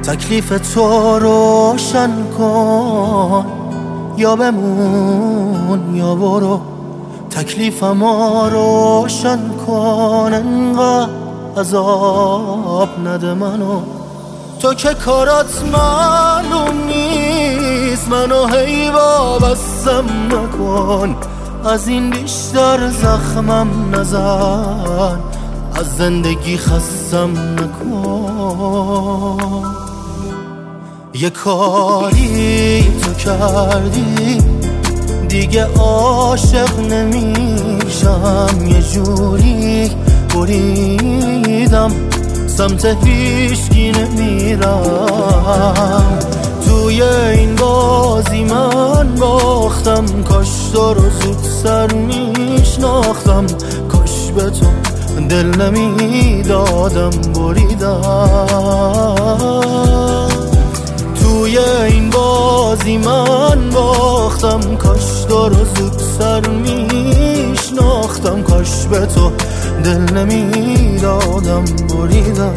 تکلیف تو روشن کن، یا بمون یا برو. تکلیفمو روشن کن، انقدر عذاب نده منو. تو که کارات معلوم نیست، منو هی وابستم نکن. از این بیشتر زخمم نزن، از زندگی خستم نکن. یه کاری تو کردی دیگه عاشق نمیشم. یه جوری بریدم سمت هیچکی نمیرم. توی این بازی من باختم، کاش تو رو زود سر میشناختم. کاش به تو دل نمیدادم بریدم. توی این بازی من باختم، کاش تو رو زود سر میشناختم. کاش به تو دل نمیدادم بریدم.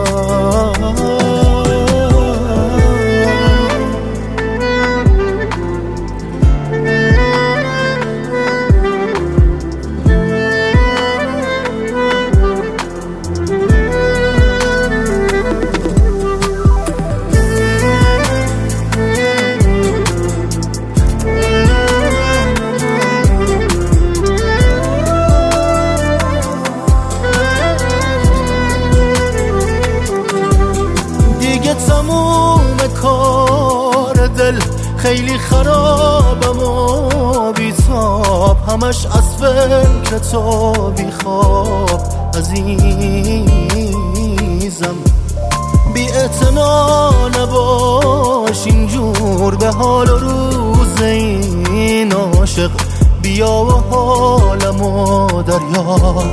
تموم کار دل خیلی خرابم و بی‌تاب، همش از فکر تو بیخواب. عزیزم بی‌اعتنا نباش اینجور، به حال و روز این عاشق بیا و حالمو دریاب.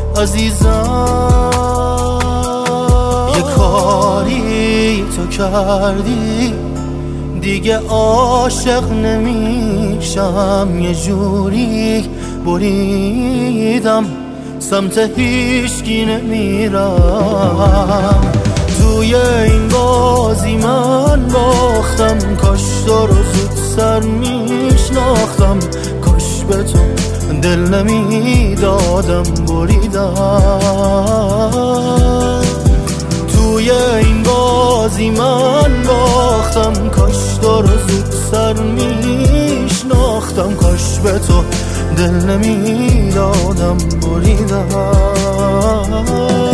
عزیزم یه کاری تو کردی دیگه عاشق نمیشم. یه جوری بریدم سمت هیچکی نمیرم. توی این بازی من باختم، کاش تو رو زود سر میشناختم. کاش به تو دل نمیدادم بریدم. توی این بازی من باختم، کاش تو رو زود سر میشناختم. کاش به تو دل نمیدادم بریدم.